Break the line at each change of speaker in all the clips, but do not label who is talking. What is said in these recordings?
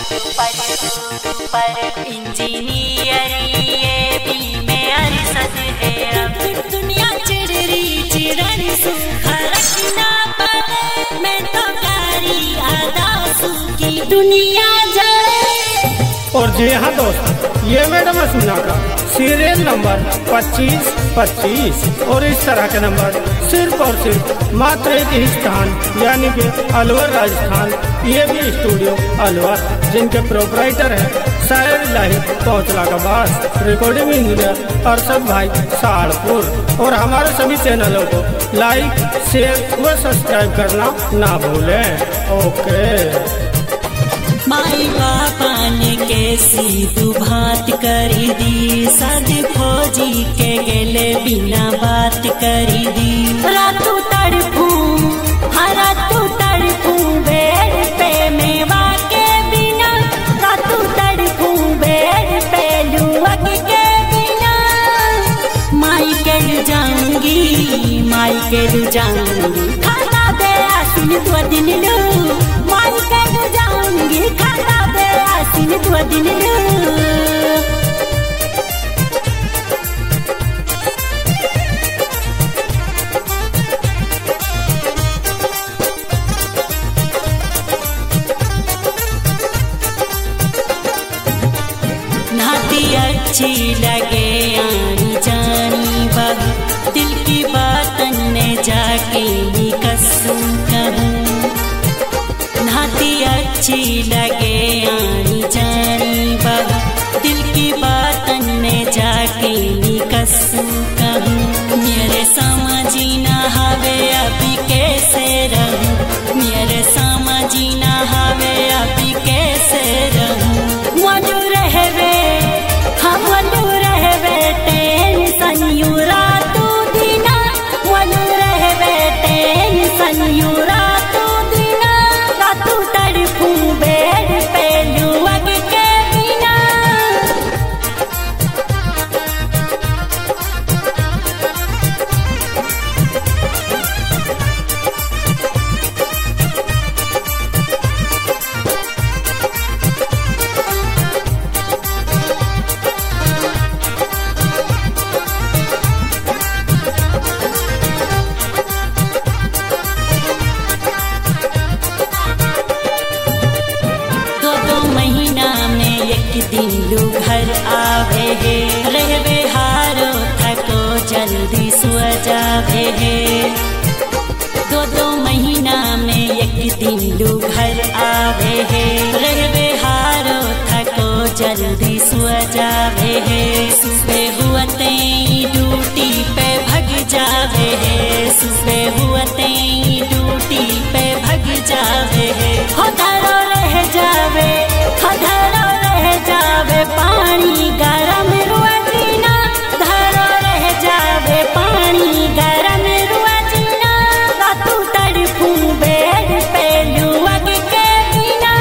पर इंजीनियर ये भी में अरसद है अब दुनिया चिड़री चिड़न सूखा रखना पड़े मैं तो कारी आदासू की दुनिया जाए।
और जी हाँ दोस्त, ये मैडम सुना का सीरियल नंबर 2525 और इस तरह के नंबर सिर्फ और सिर्फ मात्र एक ही स्थान यानी कि अलवर राजस्थान। ये भी स्टूडियो अलवर, जिनके प्रोपराइटर हैं शायर इलाही कोतला का बास, रिकॉर्डिंग इंजीनियर अरशद भाई साड़पुर। और हमारे सभी चैनलों को लाइक शेयर व सब्सक्राइब करना ना भूलें। ओके।
माई बापा ने कैसी दुभात करी दी, सद फौजी के गेले बिना बात करी दी। रातू तड़पूं रातू तड़पूं बेड़ पे मेवा के बिना, रातू तड़पूं बेड़ पे लुअग के बिना। माई के लु जाऊंगी माई के लु जाऊंगी खाना दे आसिन 2 दिन लू, माई के लु जाऊंगी खाना दे आसिन 2 दिन लू। नाती अच्छी लगे आनी जानी बहू, दिल की बातन में जाके निकसूं कहूँ। नाती अच्छी लगे आनी जानी बहू, दिल की बातन में जाके निकसूं कहूँ। मेरे समझी ना हवे अभी कैसे रहूँ, मेरे समझी ना हवे अभी कैसे रहूँ। मनु रहवे मनु रहवे टेंशन यू रातू दिना, मनु रहवे टेंशन यू रातू दिना। रातू तड़पूं बेड़ पे लुअग के बिना। दिन लू घर आवे है, रहवे हारो थको जल्दी सो जावे है। 2 महीना में एक दिन लू घर आवे है, रहवे हारो थको जल्दी सो जावे है। सुबह हुअते ड्यूटी पे भग जावे है, सुबह हुअते ड्यूटी पे भग जावे है। धरो रह जावे धरो रह जावे पानी गरम रुआजीना, धरो रह जावे पानी गरम रुआजीना। रातू तड़पूं बेड़ पे लुअग के बिना।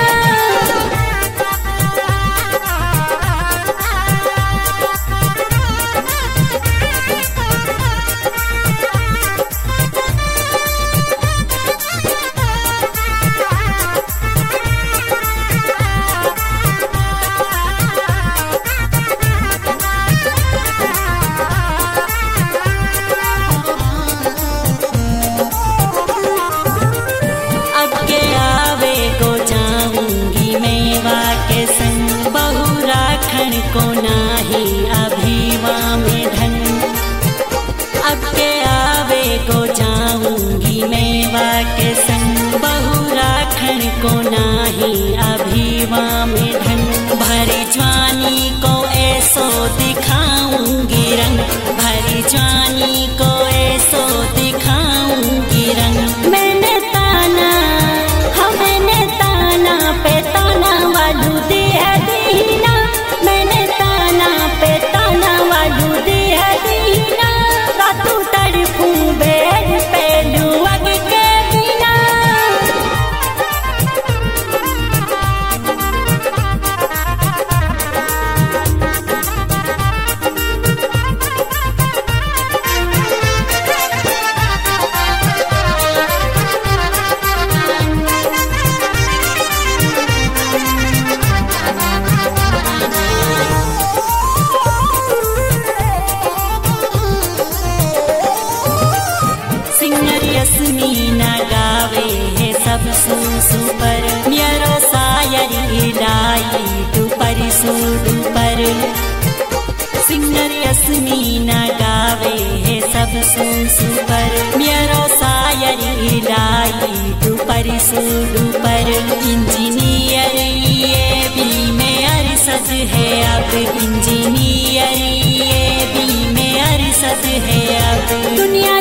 सुपर मेरो सायरी लाई दुपर सुपर सिंगर यस्मीना गावे है सब सुपर मेरो सायरी लाई दुपर सुपर इंजीनियर ये भी में अरसद है अब इंजीनियर ये भी में अरसद है अब दुनिया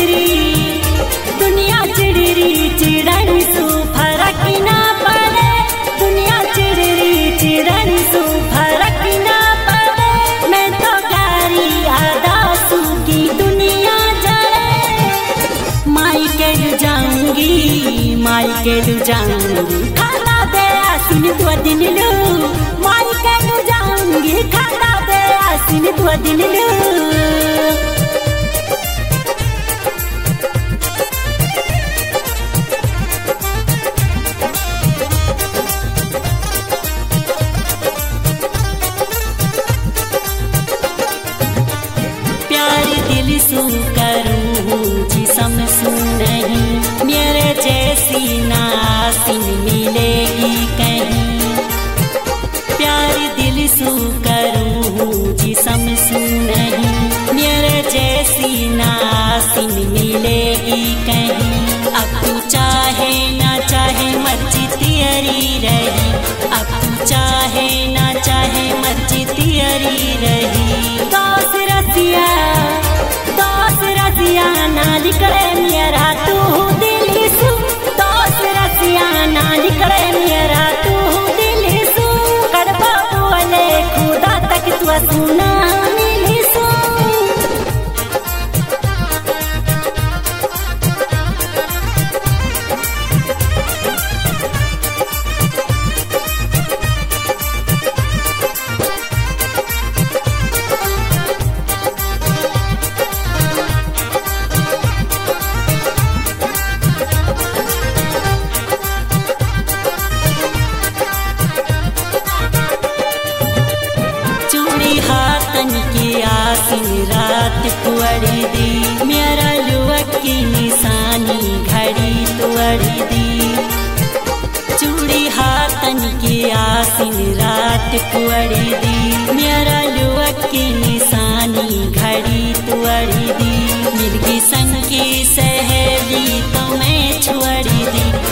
चिड़री चिड़न सु फरक ना पड़े दुनिया चिड़न सु फरक ना पड़े मैं तो गारी आदासू की दुनिया जले माई के लू जाऊंगी खाना दे आसिन 2 दिन लू माई के लू जाऊंगी खाना दे आसिन 2 दिन लू सु करूँ जिसम सु नहीं मेरे जैसी नासिन मिलेगी कहीं प्यार दिल सु करूँ जिसम सु नहीं मेरे जैसी नासिन मिलेगी कहीं अब तू चाहे ना चाहे मर्जी तेरी रही अब तू चाहे ना चाहे मर्जी तेरी रही दोस्त रसिया ना निकले मेरा तू दिल सु दोस्त रसिया ना निकले मेरा तू दिल सु कड़वा बोले खुदा तक तू सुना मिली सु आसिन रात कुअड़ी दी मेरा युवक की निशानी घड़ी तुअड़ी दी चूड़ी हाथन की आसिन रात कुअड़ी दी मेरा युवक की निशानी घड़ी तुअड़ी दी मिर्गी संग की सहेली तो मैं छुअड़ी दी